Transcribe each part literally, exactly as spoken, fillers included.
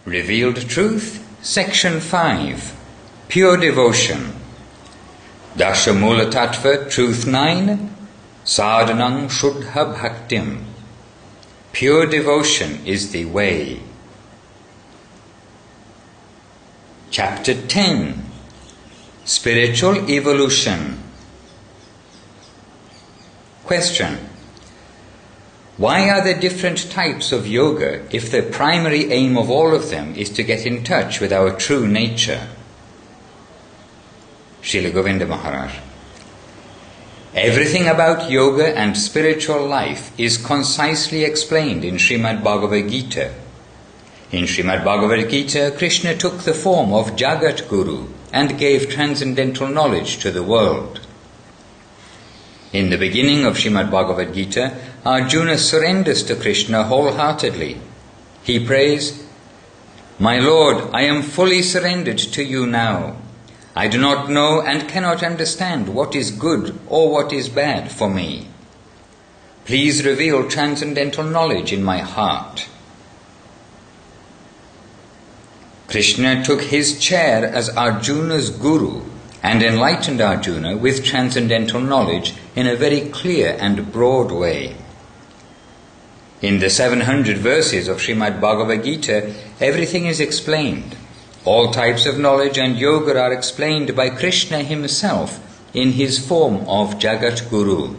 Revealed Truth, Section five, Pure Devotion. Dashamula Tattva, Truth nine, Sadhanam Shuddha Bhaktim. Pure devotion is the way. Chapter ten, Spiritual Evolution. Question: why are there different types of yoga if the primary aim of all of them is to get in touch with our true nature? Srila Govinda Maharaj. Everything about yoga and spiritual life is concisely explained in Srimad Bhagavad Gita. In Srimad Bhagavad Gita, Krishna took the form of Jagat Guru and gave transcendental knowledge to the world. In the beginning of Srimad Bhagavad Gita, Arjuna surrenders to Krishna wholeheartedly. He prays, "My Lord, I am fully surrendered to you now. I do not know and cannot understand what is good or what is bad for me. Please reveal transcendental knowledge in my heart." Krishna took his chair as Arjuna's guru and enlightened Arjuna with transcendental knowledge in a very clear and broad way. In the seven hundred verses of Srimad Bhagavad Gita, everything is explained. All types of knowledge and yoga are explained by Krishna himself in his form of Jagat Guru.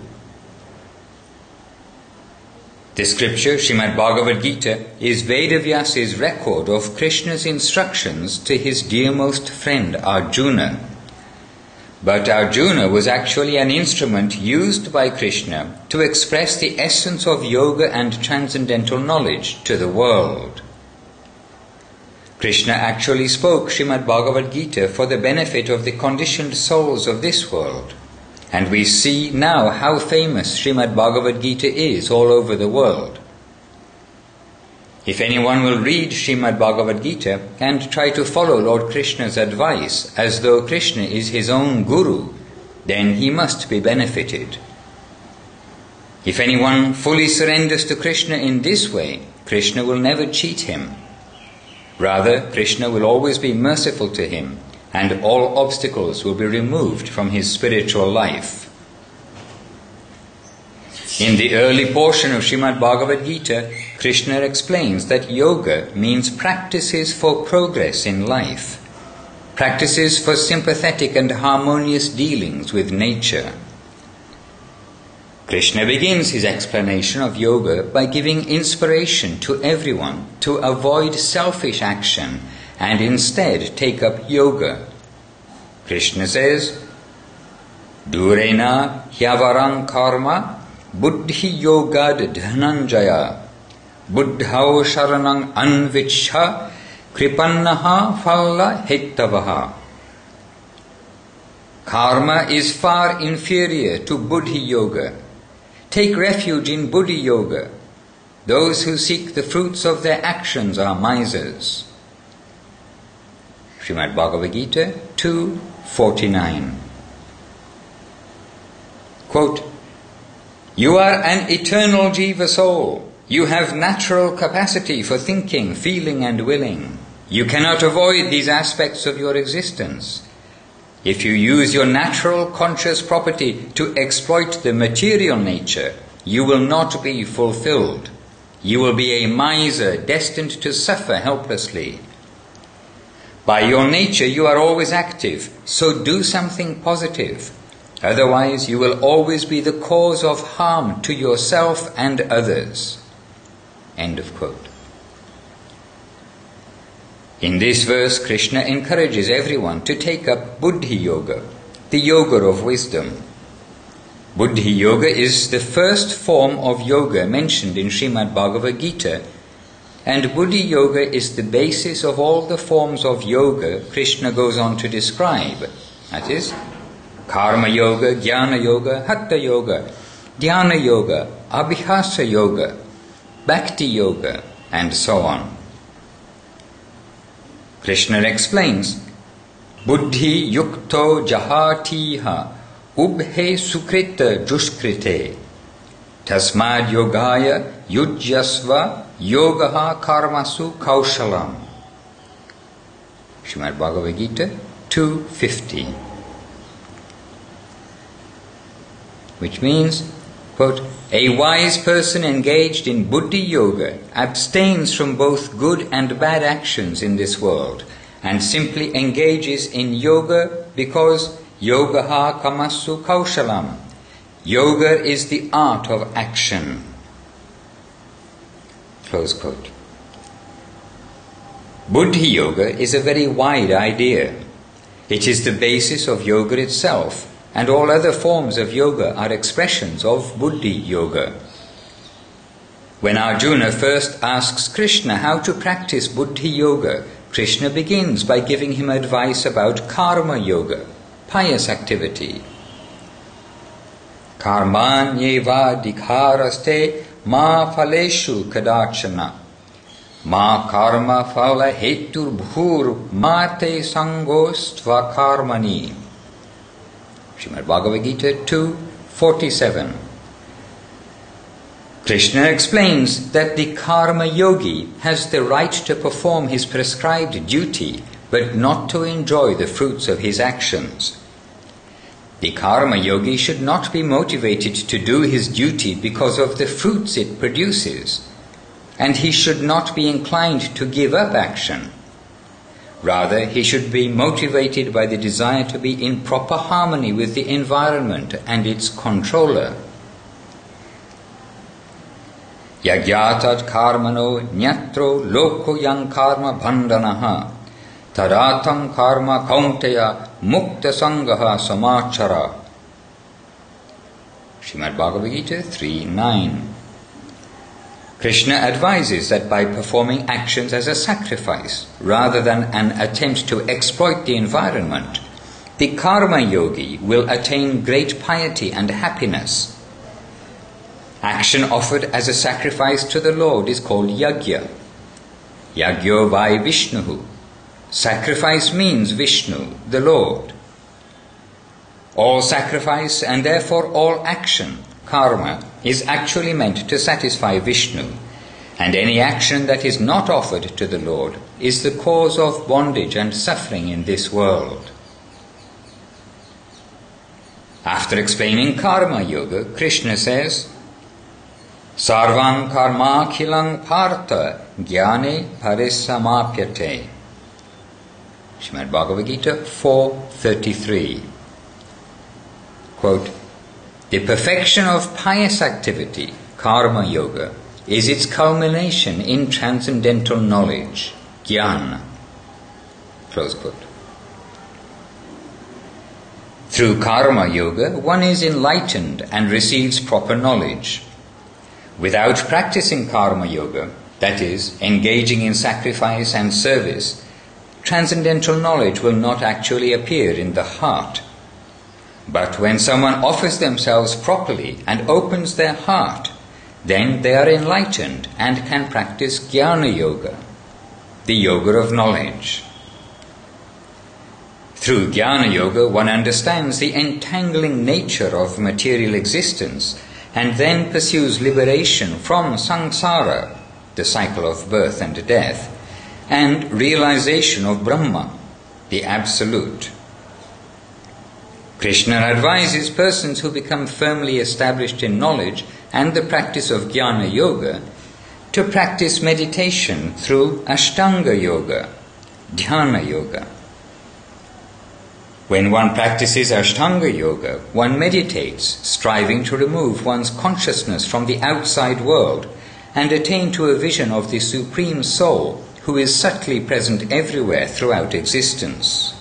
The scripture, Srimad Bhagavad Gita, is Vedavyasa's record of Krishna's instructions to his dearmost friend Arjuna. But Arjuna was actually an instrument used by Krishna to express the essence of yoga and transcendental knowledge to the world. Krishna actually spoke Srimad Bhagavad Gita for the benefit of the conditioned souls of this world. And we see now how famous Srimad Bhagavad Gita is all over the world. If anyone will read Srimad Bhagavad Gita and try to follow Lord Krishna's advice as though Krishna is his own guru, then he must be benefited. If anyone fully surrenders to Krishna in this way, Krishna will never cheat him. Rather, Krishna will always be merciful to him, and all obstacles will be removed from his spiritual life. In the early portion of Srimad Bhagavad Gita, Krishna explains that yoga means practices for progress in life, practices for sympathetic and harmonious dealings with nature. Krishna begins his explanation of yoga by giving inspiration to everyone to avoid selfish action and instead take up yoga. Krishna says, "Durena hyavarang karma buddhi yogad dhananjaya buddhau sharanang anvichha kripannaha phalla hetavaha." Karma is far inferior to buddhi yoga. Take refuge in buddhi yoga. Those who seek the fruits of their actions are misers. Srimad Bhagavad Gita two forty-nine. Quote, "You are an eternal jiva soul. You have natural capacity for thinking, feeling and willing. You cannot avoid these aspects of your existence. If you use your natural conscious property to exploit the material nature, you will not be fulfilled. You will be a miser destined to suffer helplessly. By your nature you are always active, so do something positive. Otherwise you will always be the cause of harm to yourself and others." End of quote. In this verse, Krishna encourages everyone to take up Buddhi Yoga, the yoga of wisdom. Buddhi Yoga is the first form of yoga mentioned in Srimad Bhagavad Gita, and Buddhi Yoga is the basis of all the forms of yoga Krishna goes on to describe. That is, Karma Yoga, Jnana Yoga, Hatha Yoga, Dhyana Yoga, Abhihasa Yoga, Bhakti Yoga, and so on. Krishna explains, "Buddhi yukto jahatiha ubhe sukrita juskrite tasmad yogaya yujyasva yogaha karmasu kaushalam." Srimad Bhagavad Gita two fifty. Which means, quote, a wise person engaged in Buddhi Yoga abstains from both good and bad actions in this world and simply engages in yoga because yogaha kamasu kaushalam. Yoga is the art of action. Close quote. Buddhi Yoga is a very wide idea. It is the basis of yoga itself, and all other forms of yoga are expressions of Buddhi Yoga. When Arjuna first asks Krishna how to practice Buddhi Yoga, Krishna begins by giving him advice about Karma Yoga, pious activity. Karmanyeva dikharaste ma phaleshu kadachana ma karma phala hetur bhur mate sangostva karmani. Srimad Bhagavad Gita two forty-seven. Krishna explains that the karma yogi has the right to perform his prescribed duty but not to enjoy the fruits of his actions. The karma yogi should not be motivated to do his duty because of the fruits it produces, and he should not be inclined to give up action. Rather, he should be motivated by the desire to be in proper harmony with the environment and its controller. Yagyatat karmano nyatro loko yang karma bandhanaha tadatam karma kaunteya mukta sangaha samachara. Srimad Bhagavad Gita three nine. Krishna advises that by performing actions as a sacrifice, rather than an attempt to exploit the environment, the karma yogi will attain great piety and happiness. Action offered as a sacrifice to the Lord is called yagya. Yagyo vai Vishnuhu. Sacrifice means Vishnu, the Lord. All sacrifice and therefore all action, karma, is actually meant to satisfy Vishnu, and any action that is not offered to the Lord is the cause of bondage and suffering in this world. After explaining karma yoga, Krishna says, Sarvam karma khilang partha jnane parisamapyate. Srimad Bhagavad Gita four thirty-three. Quote, the perfection of pious activity, karma yoga, is its culmination in transcendental knowledge, jnana. Close quote. Through karma yoga, one is enlightened and receives proper knowledge. Without practicing karma yoga, that is, engaging in sacrifice and service, transcendental knowledge will not actually appear in the heart. But when someone offers themselves properly and opens their heart, then they are enlightened and can practice jnana yoga, the yoga of knowledge. Through jnana yoga, one understands the entangling nature of material existence and then pursues liberation from samsara, the cycle of birth and death, and realization of Brahma, the Absolute. Krishna advises persons who become firmly established in knowledge and the practice of jnana yoga to practice meditation through Ashtanga yoga, dhyana yoga. When one practices Ashtanga yoga, one meditates, striving to remove one's consciousness from the outside world and attain to a vision of the Supreme Soul, who is subtly present everywhere throughout existence.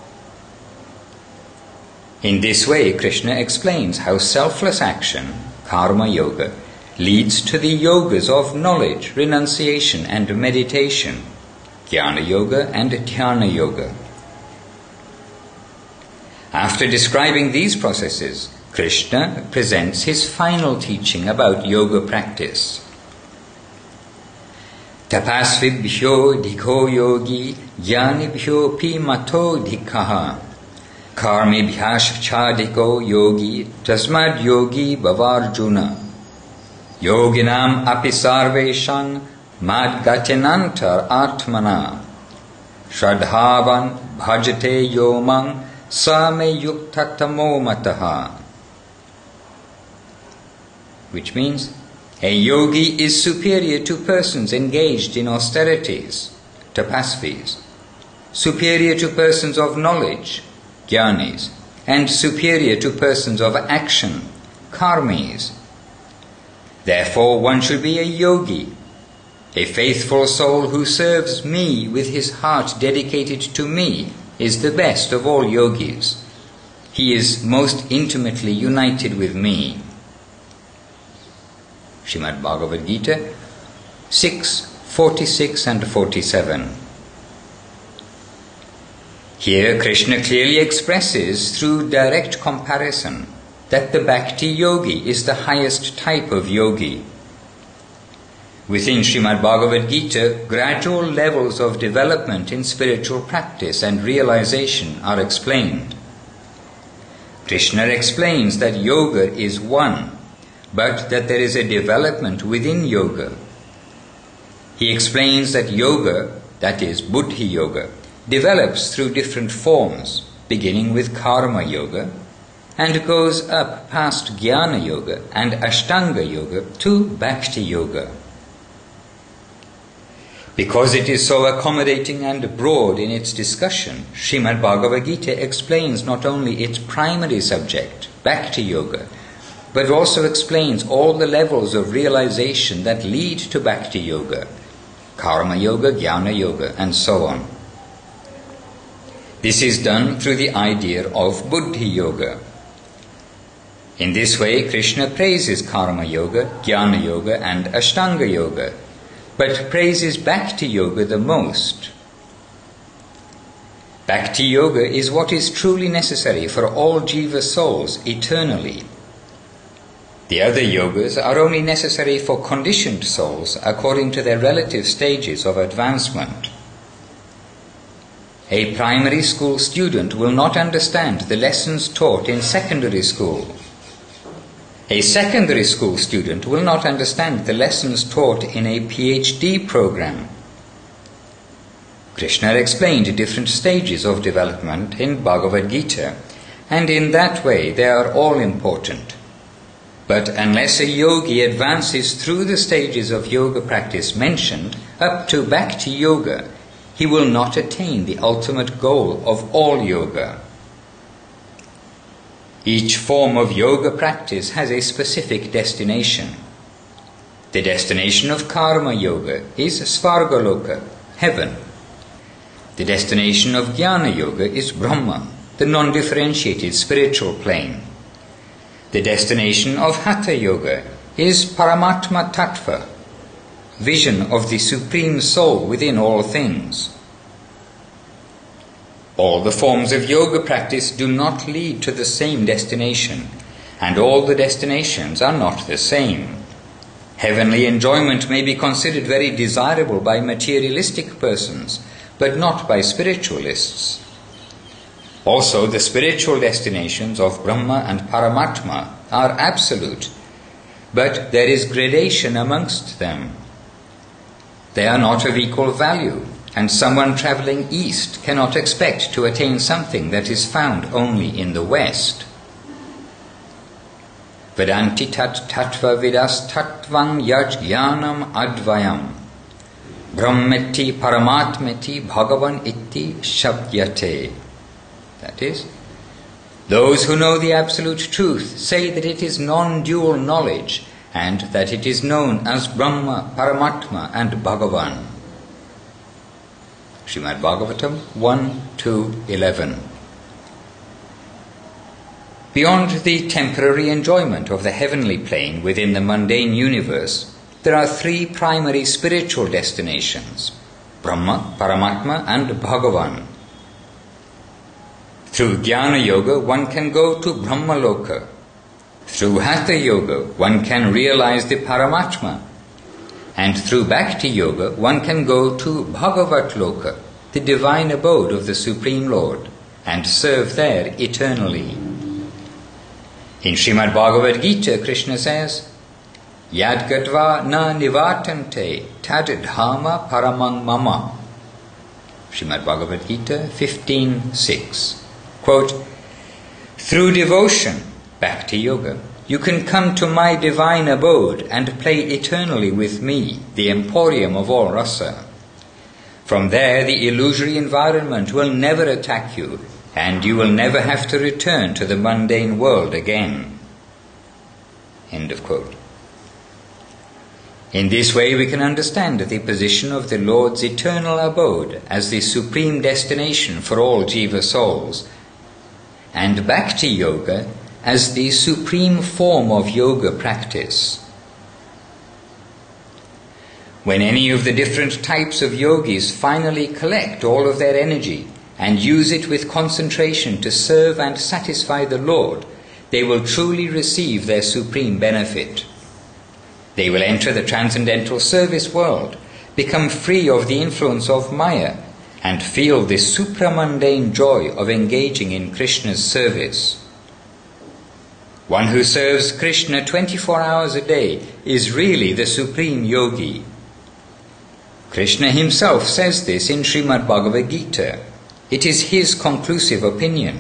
In this way, Krishna explains how selfless action, karma yoga, leads to the yogas of knowledge, renunciation and meditation, jnana yoga and dhyana yoga. After describing these processes, Krishna presents his final teaching about yoga practice. Tapasvibhyo dikho yogi jnanibhyo pi mato dikhaha karmibhyash chadiko yogi tasmad yogi bhavarjuna yoginam api sarveshang madgatinantar atmana Shradhavan bhajate yomang same yuktatamo mataha. Which means, a yogi is superior to persons engaged in austerities, tapasvis, superior to persons of knowledge, jnanis, and superior to persons of action, karmis. Therefore one should be a yogi, a faithful soul who serves me with his heart dedicated to me is the best of all yogis. He is most intimately united with me. Srimad Bhagavad Gita six, forty-six and forty-seven. Here Krishna clearly expresses through direct comparison that the Bhakti Yogi is the highest type of yogi. Within Srimad Bhagavad Gita, gradual levels of development in spiritual practice and realization are explained. Krishna explains that yoga is one, but that there is a development within yoga. He explains that yoga, that is Buddhi Yoga, develops through different forms, beginning with Karma Yoga, and goes up past Jnana Yoga and Ashtanga Yoga to Bhakti Yoga. Because it is so accommodating and broad in its discussion, Srimad Bhagavad Gita explains not only its primary subject, Bhakti Yoga, but also explains all the levels of realization that lead to Bhakti Yoga, Karma Yoga, Jnana Yoga, and so on. This is done through the idea of Buddhi Yoga. In this way, Krishna praises Karma Yoga, Jnana Yoga, and Ashtanga Yoga, but praises Bhakti Yoga the most. Bhakti Yoga is what is truly necessary for all jiva souls eternally. The other yogas are only necessary for conditioned souls according to their relative stages of advancement. A primary school student will not understand the lessons taught in secondary school. A secondary school student will not understand the lessons taught in a PhD program. Krishna explained different stages of development in Bhagavad Gita, and in that way they are all important. But unless a yogi advances through the stages of yoga practice mentioned up to Bhakti Yoga, he will not attain the ultimate goal of all yoga. Each form of yoga practice has a specific destination. The destination of Karma Yoga is Svargaloka, heaven. The destination of Jnana Yoga is Brahma, the non-differentiated spiritual plane. The destination of Hatha Yoga is Paramatma Tattva, vision of the Supreme Soul within all things. All the forms of yoga practice do not lead to the same destination, and all the destinations are not the same. Heavenly enjoyment may be considered very desirable by materialistic persons, but not by spiritualists. Also, the spiritual destinations of Brahma and Paramatma are absolute, but there is gradation amongst them. They are not of equal value, and someone travelling east cannot expect to attain something that is found only in the west. Vedanti tat tattva vidas tattvang yaj jnanam advayam brahmeti paramatmeti bhagavan iti shabdyate. That is, those who know the absolute truth say that it is non-dual knowledge and that it is known as Brahma, Paramatma and Bhagavan. Srimad Bhagavatam one, two, eleven. Beyond the temporary enjoyment of the heavenly plane within the mundane universe, there are three primary spiritual destinations, Brahma, Paramatma and Bhagavan. Through Jnana Yoga, one can go to Brahma Loka. Through Hatha Yoga, one can realize the Paramatma. And through Bhakti Yoga, one can go to Bhagavat Loka, the divine abode of the Supreme Lord, and serve there eternally. In Srimad Bhagavad Gita, Krishna says, Yad Gadva na nivatante tad dhamma paramang mama. Srimad Bhagavad Gita fifteen six. Quote, "Through devotion, Bhakti Yoga, you can come to my divine abode and play eternally with me, the emporium of all rasa. From there, the illusory environment will never attack you, and you will never have to return to the mundane world again." End of quote. In this way, we can understand the position of the Lord's eternal abode as the supreme destination for all jiva souls, and Bhakti Yoga as the supreme form of yoga practice. When any of the different types of yogis finally collect all of their energy and use it with concentration to serve and satisfy the Lord, they will truly receive their supreme benefit. They will enter the transcendental service world, become free of the influence of Maya, and feel the supramundane joy of engaging in Krishna's service. One who serves Krishna twenty-four hours a day is really the supreme yogi. Krishna himself says this in Srimad Bhagavad Gita. It is his conclusive opinion.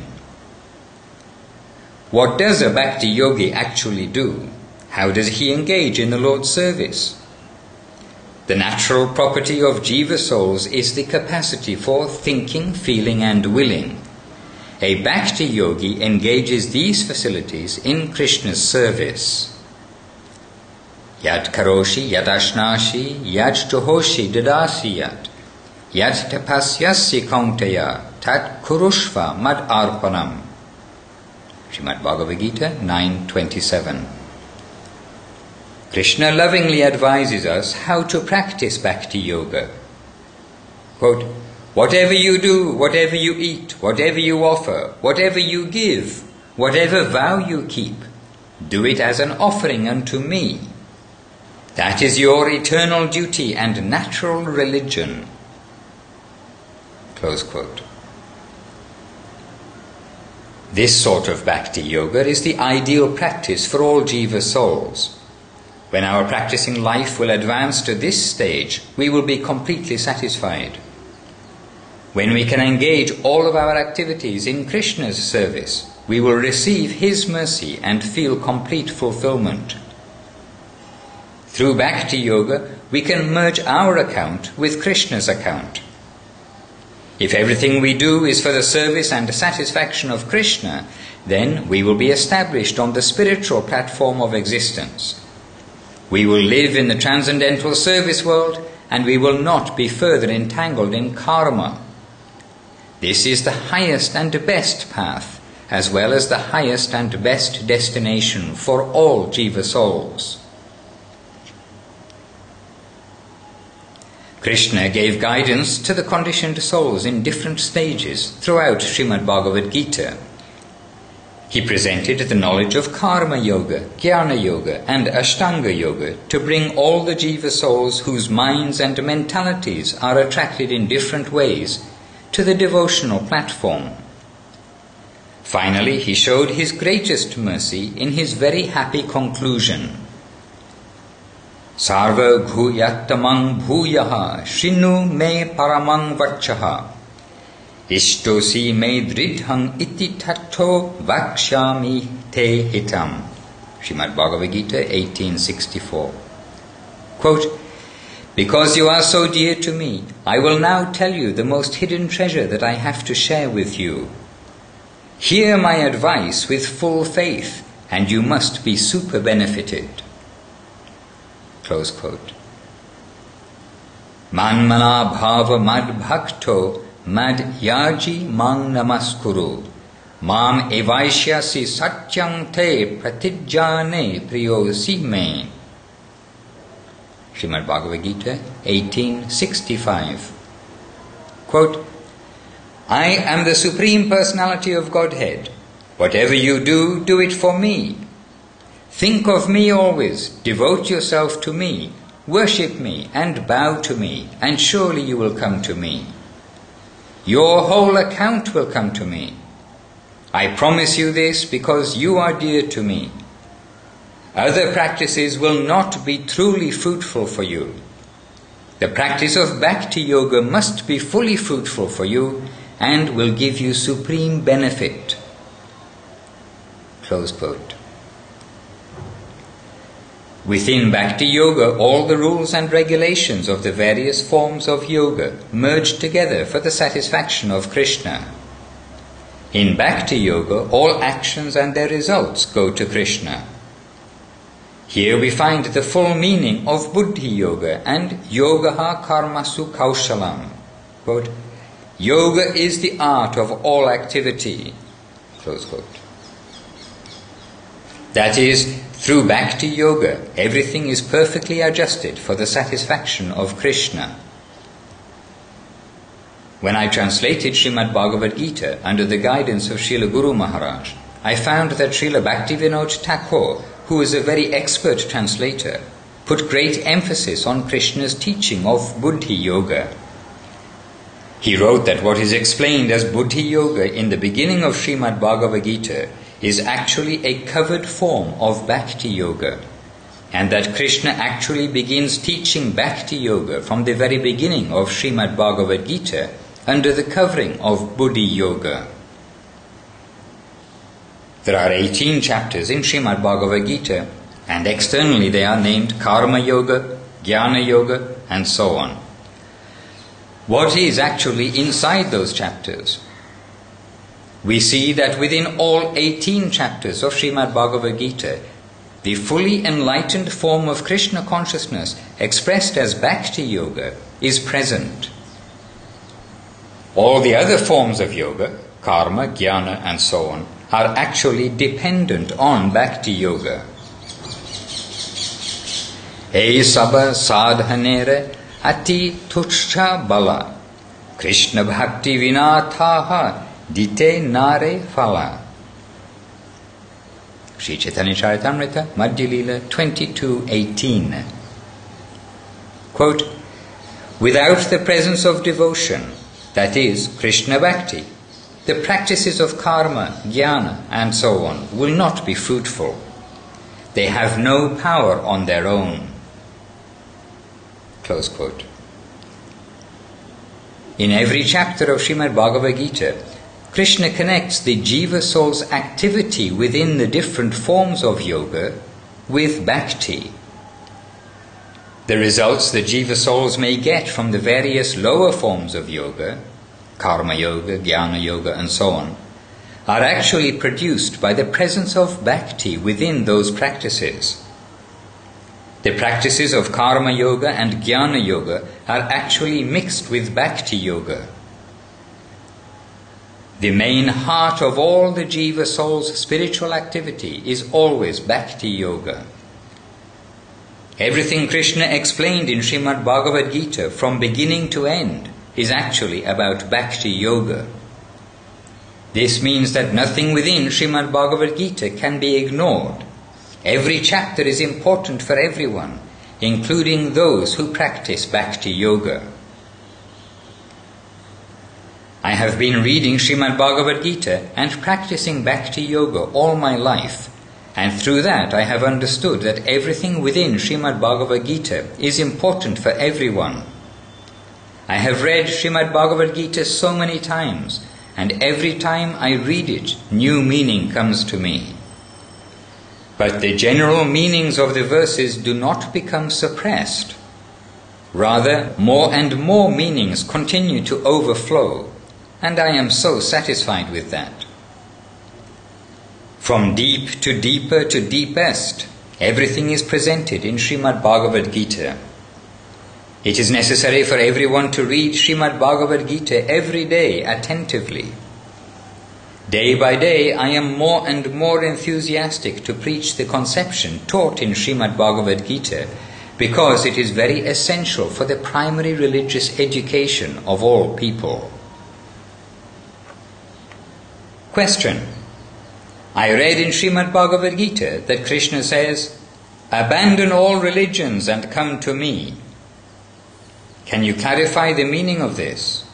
What does a Bhakti yogi actually do? How does he engage in the Lord's service? The natural property of jiva souls is the capacity for thinking, feeling and willing. A Bhakti yogi engages these facilities in Krishna's service. Yad karoshi yad ashnashi yad tuhoshi dadasi yad yad tapasyasi kaunteya tat kurushva mad arpanam. Srimad Bhagavad Gita nine twenty-seven. Krishna lovingly advises us how to practice Bhakti Yoga. Quote, "Whatever you do, whatever you eat, whatever you offer, whatever you give, whatever vow you keep, do it as an offering unto me. That is your eternal duty and natural religion." Close quote. This sort of Bhakti Yoga is the ideal practice for all jiva souls. When our practicing life will advance to this stage, we will be completely satisfied. When we can engage all of our activities in Krishna's service, we will receive his mercy and feel complete fulfillment. Through Bhakti Yoga, we can merge our account with Krishna's account. If everything we do is for the service and satisfaction of Krishna, then we will be established on the spiritual platform of existence. We will live in the transcendental service world, and we will not be further entangled in karma. This is the highest and best path, as well as the highest and best destination for all jiva souls. Krishna gave guidance to the conditioned souls in different stages throughout Srimad Bhagavad Gita. He presented the knowledge of Karma Yoga, Jnana Yoga and Ashtanga Yoga to bring all the jiva souls whose minds and mentalities are attracted in different ways to the devotional platform. Finally, he showed his greatest mercy in his very happy conclusion. Sarva bhuyattamang bhuyaha shinu me paramang vachaha ishtosi me dridhang iti tatto vakshami te hitam. Srimad Bhagavad Gita eighteen sixty-four. Quote, "Because you are so dear to me, I will now tell you the most hidden treasure that I have to share with you. Hear my advice with full faith, and you must be super benefited." Close quote. Manmana bhava mad bhakto mad yaji mang namaskuru mam evaishyasi satyam te pratijjane priyosi me. Srimad Bhagavad Gita eighteen sixty-five. Quote, "I am the Supreme Personality of Godhead. Whatever you do, do it for me. Think of me always, devote yourself to me, worship me and bow to me, and surely you will come to me. Your whole account will come to me. I promise you this because you are dear to me. Other practices will not be truly fruitful for you. The practice of Bhakti Yoga must be fully fruitful for you and will give you supreme benefit. Close quote. Within Bhakti Yoga, all the rules and regulations of the various forms of yoga merge together for the satisfaction of Krishna. In Bhakti Yoga, all actions and their results go to Krishna. Here we find the full meaning of Buddhi Yoga and Yogaha Karmasu Kaushalam. Quote, Yoga is the art of all activity. Close quote. That is, through Bhakti Yoga, everything is perfectly adjusted for the satisfaction of Krishna. When I translated Srimad Bhagavad Gita under the guidance of Srila Guru Maharaj, I found that Srila Bhaktivinoda Thakur, who is a very expert translator, put great emphasis on Krishna's teaching of Buddhi Yoga. He wrote that what is explained as Buddhi Yoga in the beginning of Srimad Bhagavad Gita is actually a covered form of Bhakti Yoga, and that Krishna actually begins teaching Bhakti Yoga from the very beginning of Srimad Bhagavad Gita under the covering of Buddhi Yoga. There are eighteen chapters in Srimad Bhagavad Gita, and externally they are named Karma Yoga, Jnana Yoga, and so on. What is actually inside those chapters? We see that within all eighteen chapters of Srimad Bhagavad Gita, the fully enlightened form of Krishna consciousness, expressed as Bhakti Yoga, is present. All the other forms of yoga, karma, jnana, and so on, are actually dependent on Bhakti Yoga. E sabha sadhanere ati tuchcha bala, Krishna bhakti vinathaha dite nare phala. Sri Chaitanya Charitamrita, Madhya Lila twenty-two eighteen. Quote, without the presence of devotion, that is, Krishna Bhakti, the practices of karma, jnana, and so on will not be fruitful. They have no power on their own. Close quote. In every chapter of Srimad Bhagavad Gita, Krishna connects the Jiva soul's activity within the different forms of yoga with bhakti. The results the Jiva souls may get from the various lower forms of yoga, karma yoga, jnana yoga, and so on, are actually produced by the presence of bhakti within those practices. The practices of karma yoga and jnana yoga are actually mixed with bhakti yoga. The main heart of all the Jiva soul's spiritual activity is always bhakti yoga. Everything Krishna explained in Srimad Bhagavad Gita from beginning to end is actually about bhakti yoga. This means that nothing within Srimad Bhagavad Gita can be ignored. Every chapter is important for everyone, including those who practice bhakti yoga. I have been reading Srimad Bhagavad Gita and practicing bhakti yoga all my life, and through that I have understood that everything within Srimad Bhagavad Gita is important for everyone. I have read Srimad Bhagavad Gita so many times, and every time I read it, new meaning comes to me. But the general meanings of the verses do not become suppressed. Rather, more and more meanings continue to overflow, and I am so satisfied with that. From deep to deeper to deepest, everything is presented in Srimad Bhagavad Gita. It is necessary for everyone to read Srimad Bhagavad Gita every day attentively. Day by day, I am more and more enthusiastic to preach the conception taught in Srimad Bhagavad Gita, because it is very essential for the primary religious education of all people. Question. I read in Srimad Bhagavad Gita that Krishna says, abandon all religions and come to me. Can you clarify the meaning of this?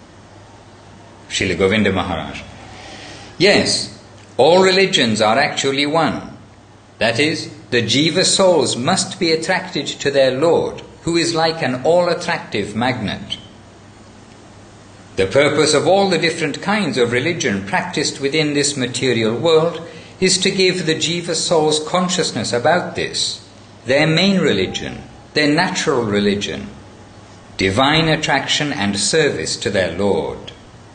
Srila Govinda Maharaj. Yes, all religions are actually one. That is, the Jiva souls must be attracted to their Lord, who is like an all-attractive magnet. The purpose of all the different kinds of religion practiced within this material world is to give the jiva souls consciousness about this, their main religion, their natural religion, divine attraction and service to their Lord.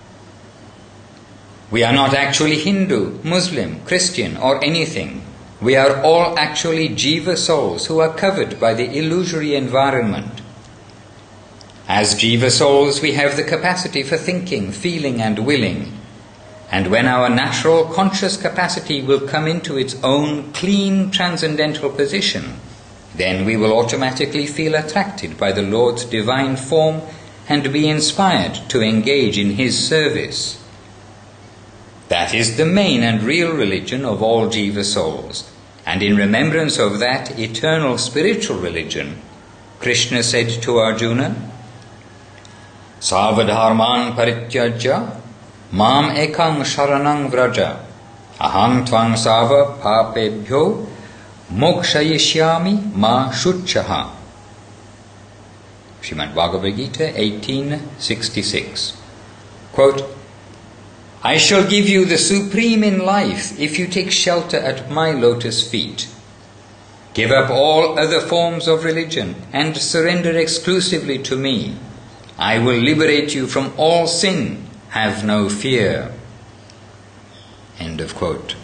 We are not actually Hindu, Muslim, Christian or anything. We are all actually jiva souls who are covered by the illusory environment. As jiva souls, we have the capacity for thinking, feeling and willing. And when our natural conscious capacity will come into its own clean transcendental position, then we will automatically feel attracted by the Lord's divine form and be inspired to engage in His service. That is the main and real religion of all jiva souls. And in remembrance of that eternal spiritual religion, Krishna said to Arjuna, Savadharman parityajya mam ekang sharanang vraja aham tvang sava papebhyo mokshayishyami ma shuchaha. Srimad Bhagavad Gita eighteen sixty-six. Quote, I shall give you the supreme in life if you take shelter at my lotus feet. Give up all other forms of religion and surrender exclusively to me. I will liberate you from all sin. Have no fear. End of quote.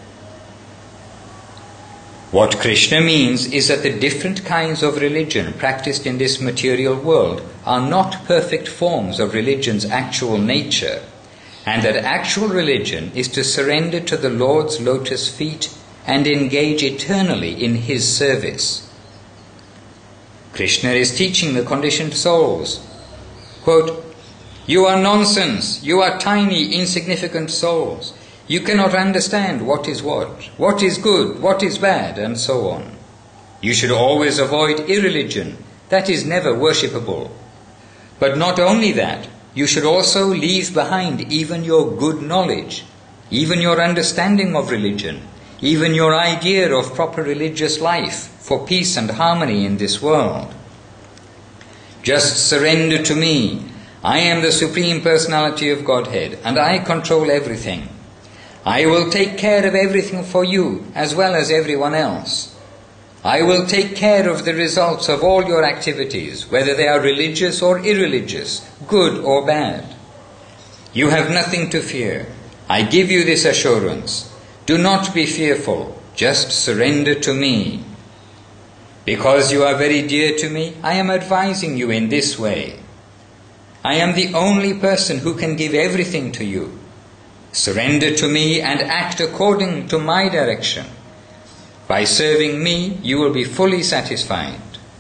What Krishna means is that the different kinds of religion practiced in this material world are not perfect forms of religion's actual nature, and that actual religion is to surrender to the Lord's lotus feet and engage eternally in His service. Krishna is teaching the conditioned souls, quote, you are nonsense, you are tiny, insignificant souls. You cannot understand what is what, what is good, what is bad, and so on. You should always avoid irreligion, that is never worshipable. But not only that, you should also leave behind even your good knowledge, even your understanding of religion, even your idea of proper religious life for peace and harmony in this world. Just surrender to me. I am the Supreme Personality of Godhead, and I control everything. I will take care of everything for you as well as everyone else. I will take care of the results of all your activities, whether they are religious or irreligious, good or bad. You have nothing to fear. I give you this assurance. Do not be fearful. Just surrender to me. Because you are very dear to me, I am advising you in this way. I am the only person who can give everything to you. Surrender to me and act according to my direction. By serving me, you will be fully satisfied.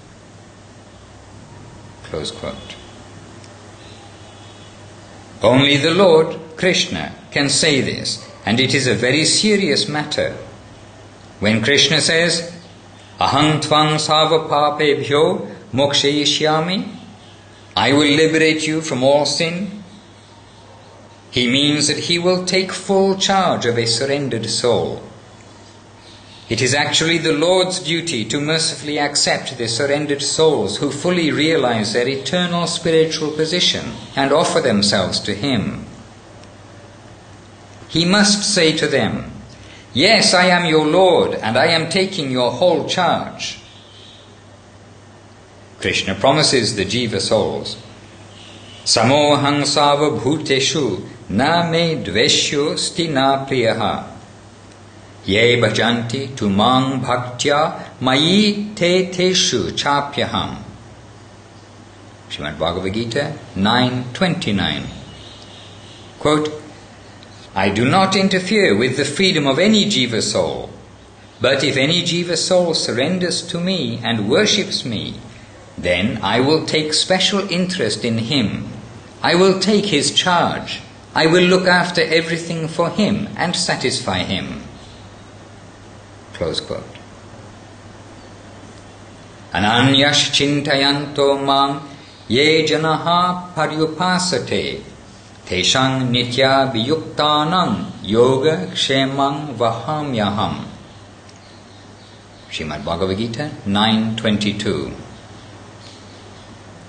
Close quote. Only the Lord, Krishna, can say this, and it is a very serious matter. When Krishna says, Aham tvang sava papebhyo mokshayishyami, I will liberate you from all sin, he means that he will take full charge of a surrendered soul. It is actually the Lord's duty to mercifully accept the surrendered souls who fully realize their eternal spiritual position and offer themselves to Him. He must say to them, yes, I am your Lord and I am taking your whole charge. Krishna promises the jiva souls, Samohang sava bhuteshu na me dveshyo stina priyaha ye bhajanti tumang bhaktya mayi te teshu chapyaham. Srimad Bhagavad Gita nine twenty-nine. Quote, I do not interfere with the freedom of any jiva soul, but if any jiva soul surrenders to me and worships me, then I will take special interest in him. I will take his charge. I will look after everything for him and satisfy him. Close quote. Ananyash chintayanto mam ye janaha paryupasate teshang nitya viyuktanam yoga kshemang vahamyaham. Srimad Bhagavad Gita nine twenty-two.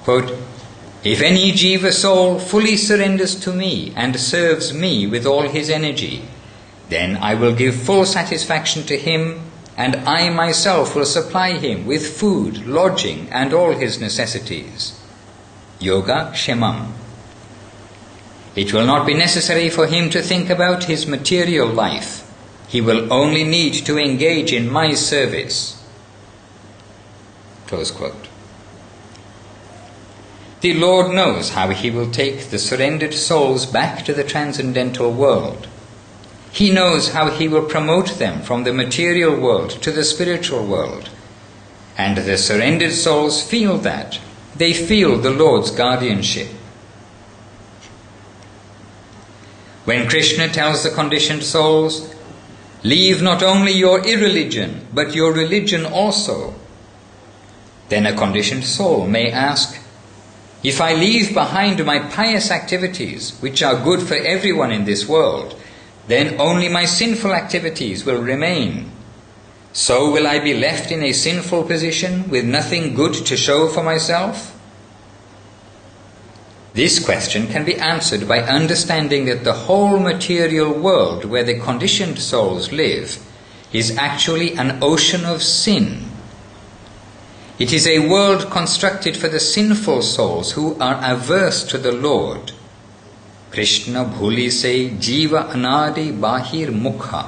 Quote, "If any jiva soul fully surrenders to me and serves me with all his energy, then I will give full satisfaction to him, and I myself will supply him with food, lodging, and all his necessities." Yoga Kshemam. It will not be necessary for him to think about his material life. He will only need to engage in my service. Close quote. The Lord knows how he will take the surrendered souls back to the transcendental world. He knows how he will promote them from the material world to the spiritual world. And the surrendered souls feel that. They feel the Lord's guardianship. When Krishna tells the conditioned souls, "Leave not only your irreligion, but your religion also," then a conditioned soul may ask, "If I leave behind my pious activities, which are good for everyone in this world, then only my sinful activities will remain. So will I be left in a sinful position with nothing good to show for myself?" This question can be answered by understanding that the whole material world where the conditioned souls live is actually an ocean of sin. It is a world constructed for the sinful souls who are averse to the Lord. Krishna bhuli se jiva anadi bahir mukha.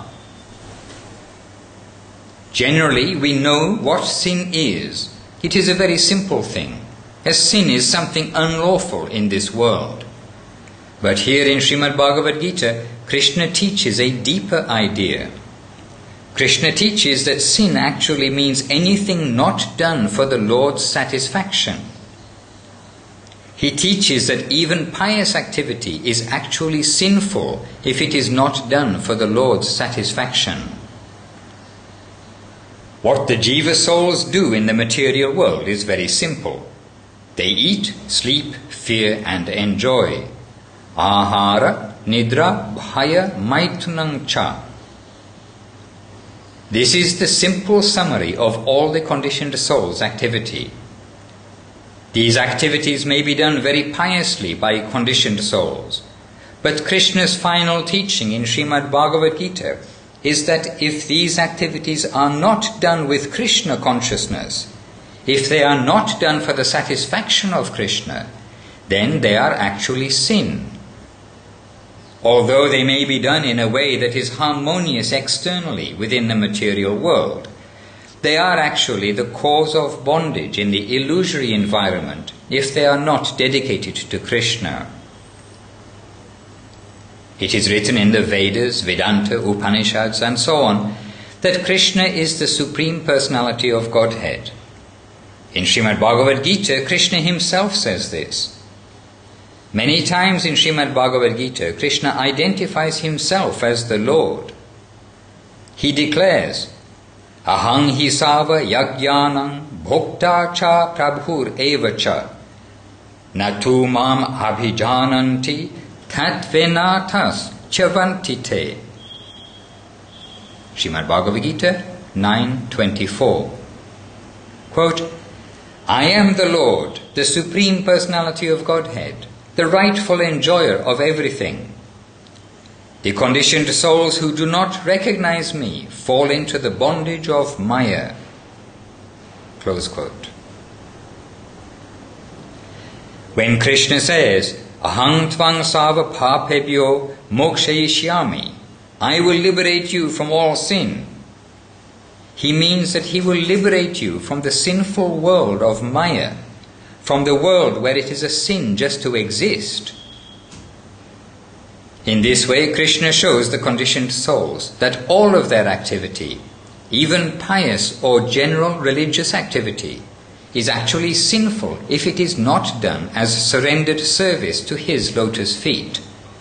Generally, we know what sin is. It is a very simple thing, as sin is something unlawful in this world. But here in Srimad Bhagavad Gita, Krishna teaches a deeper idea. Krishna teaches that sin actually means anything not done for the Lord's satisfaction. He teaches that even pious activity is actually sinful if it is not done for the Lord's satisfaction. What the jiva souls do in the material world is very simple. They eat, sleep, fear, and enjoy. Ahara, nidra, bhaya, maitunang cha. This is the simple summary of all the conditioned souls' activity. These activities may be done very piously by conditioned souls, but Krishna's final teaching in Srimad Bhagavad Gita is that if these activities are not done with Krishna consciousness, if they are not done for the satisfaction of Krishna, then they are actually sin. Although they may be done in a way that is harmonious externally within the material world, they are actually the cause of bondage in the illusory environment if they are not dedicated to Krishna. It is written in the Vedas, Vedanta, Upanishads, and so on, that Krishna is the Supreme Personality of Godhead. In Srimad Bhagavad Gita, Krishna himself says this. Many times in Srimad Bhagavad Gita, Krishna identifies himself as the Lord. He declares, Ahang hi sava yajnanam bhokta cha prabhur evacha natu mam abhijananti tatvenatas chavantite. Srimad Bhagavad Gita nine twenty-four. Quote, I am the Lord, the Supreme Personality of Godhead, the rightful enjoyer of everything. The conditioned souls who do not recognize me fall into the bondage of Maya. Close quote. When Krishna says, Ahang tvang sava papebhyo mokshayishyami, I will liberate you from all sin, he means that he will liberate you from the sinful world of Maya, from the world where it is a sin just to exist. In this way, Krishna shows the conditioned souls that all of their activity, even pious or general religious activity, is actually sinful if it is not done as surrendered service to his lotus feet.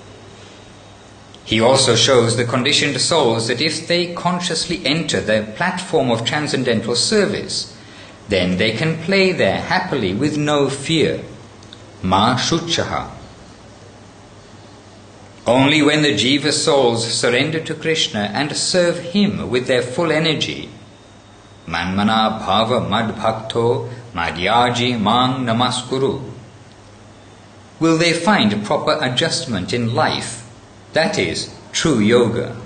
He also shows the conditioned souls that if they consciously enter the platform of transcendental service, then they can play there happily with no fear. Ma shuchaha. Only when the jiva souls surrender to Krishna and serve him with their full energy, manmana bhava mad bhakto Madhyaji mang namaskuru. Will they find proper adjustment in life? That is true yoga.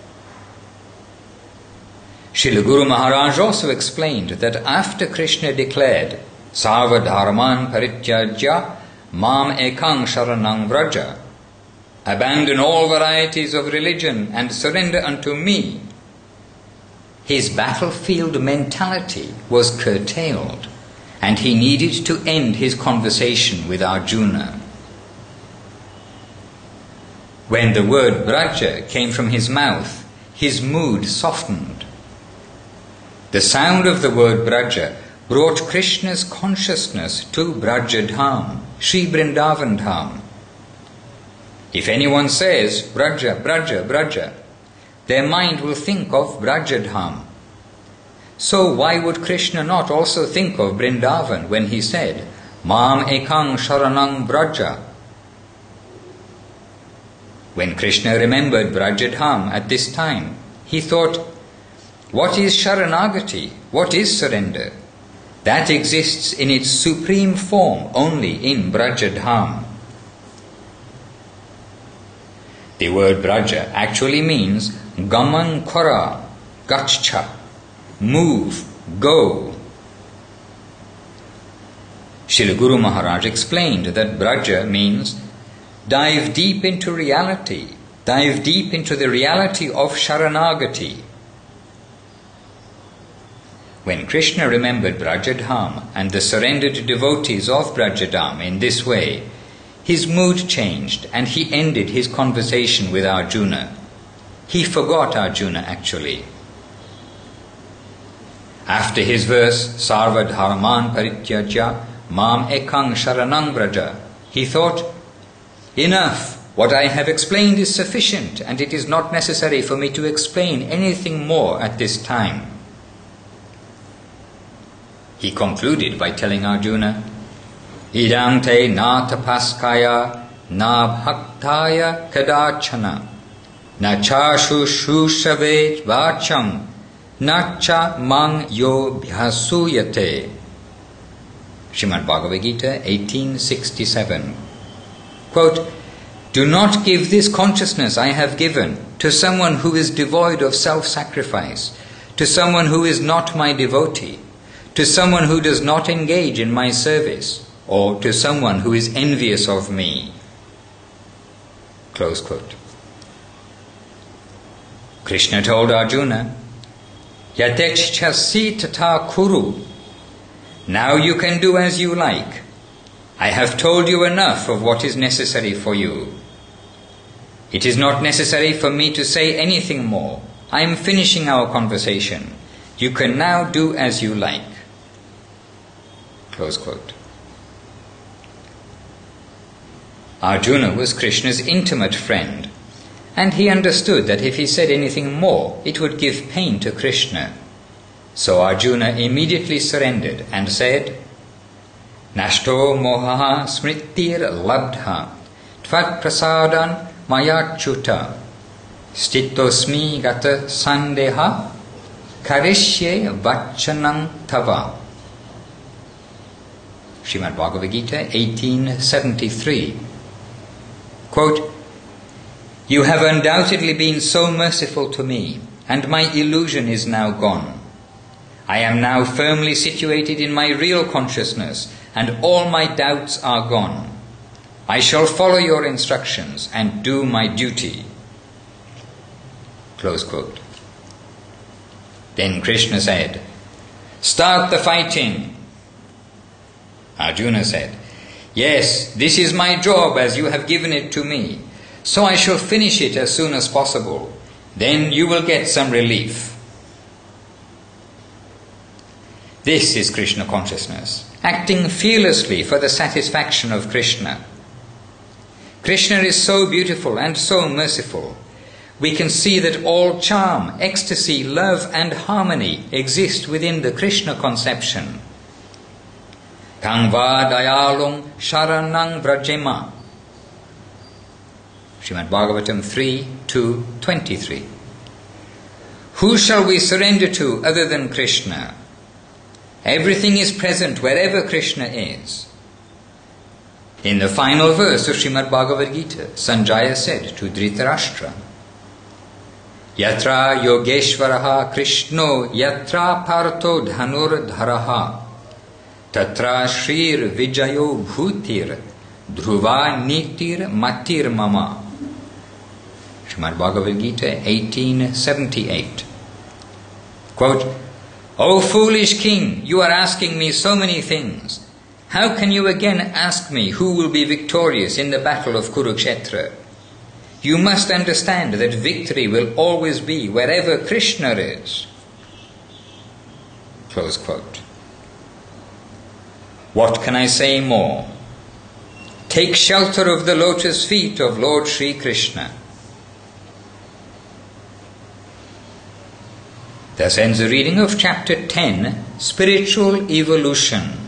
Srila Guru Maharaj also explained that after Krishna declared Sarva dharman parityajya mam ekang sharanang vraja, abandon all varieties of religion and surrender unto me, his battlefield mentality was curtailed and he needed to end his conversation with Arjuna. When the word Braja came from his mouth, his mood softened. The sound of the word Braja brought Krishna's consciousness to Braja Dham, Sri Vrindavan Dham. If anyone says Braja, Braja, Braja, their mind will think of Braja Dham. So why would Krishna not also think of Vrindavan when he said, Mam ekang sharanang Braja? When Krishna remembered Braja Dham at this time, he thought, what is Sharanagati? What is surrender? That exists in its supreme form only in Braja Dham. The word Braja actually means Gaman Kora, Gachcha, move, go. Srila Guru Maharaj explained that Braja means dive deep into reality, dive deep into the reality of Sharanagati. When Krishna remembered Brajadham and the surrendered devotees of Brajadham in this way, his mood changed and he ended his conversation with Arjuna. He forgot Arjuna actually. After his verse, Sarva dharman parityajya mam ekang sharanang braja, he thought, enough, what I have explained is sufficient and it is not necessary for me to explain anything more at this time. He concluded by telling Arjuna, Idang te na tapaskaya na bhaktaya kadachana na chashu shushavet vacham na cha mang yo bhyasuyate. Srimad Bhagavad Gita eighteen sixty-seven. Quote, do not give this consciousness I have given to someone who is devoid of self-sacrifice, to someone who is not my devotee, to someone who does not engage in my service, or to someone who is envious of me. Close quote. Krishna told Arjuna, Yatechchasi tata kuru. Now you can do as you like. I have told you enough of what is necessary for you. It is not necessary for me to say anything more. I am finishing our conversation. You can now do as you like. Close quote. Arjuna was Krishna's intimate friend, and he understood that if he said anything more, it would give pain to Krishna. So Arjuna immediately surrendered and said, Nashto mohaha smritir labdha tvat prasadan mayachuta stitosmi gata sandeha karishye vachanam tava. Srimad Bhagavad Gita eighteen seventy-three. Quote, you have undoubtedly been so merciful to me, and my illusion is now gone. I am now firmly situated in my real consciousness, and all my doubts are gone. I shall follow your instructions and do my duty. Close quote. Then Krishna said, start the fighting. Arjuna said, yes, this is my job as you have given it to me, so I shall finish it as soon as possible. Then you will get some relief. This is Krishna consciousness, acting fearlessly for the satisfaction of Krishna. Krishna is so beautiful and so merciful. We can see that all charm, ecstasy, love and harmony exist within the Krishna conception. Kangva dayalung sharanang vrajema. Srimad Bhagavatam three, two, twenty-three. Who shall we surrender to other than Krishna? Everything is present wherever Krishna is. In the final verse of Srimad Bhagavad Gita, Sanjaya said to Dhritarashtra, Yatra Yogeshwaraha Krishno Yatra Partho Dhanur Dharaha Tatra Shrir Vijayo Bhutir Dhruva Nitir Matir Mama. Srimad Bhagavad Gita eighteen seventy-eight. Quote, O foolish king, you are asking me so many things. How can you again ask me who will be victorious in the battle of Kurukshetra? You must understand that victory will always be wherever Krishna is. Close quote. What can I say more? Take shelter of the lotus feet of Lord Sri Krishna. Thus ends the reading of chapter ten, Spiritual Evolution.